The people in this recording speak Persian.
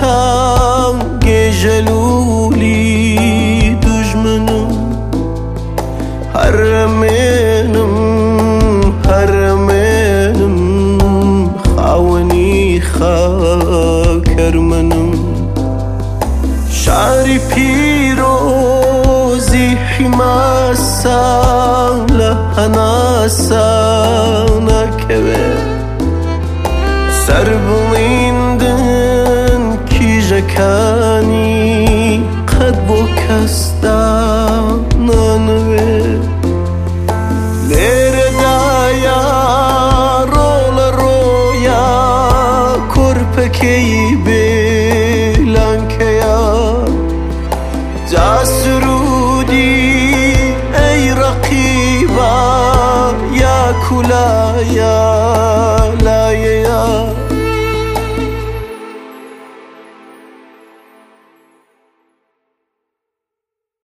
geceleri düşmanım. Haramenim, haramenim, خاونی خاکرمنم. شعری پیروزی حماسا لحناسا نکوه. سر بلیندن کی جکانی قد بو کستان ننوه. لیره دایا رول رویا کرپکی بلانکیا. جاسرودی ای رقیبا یا کلایا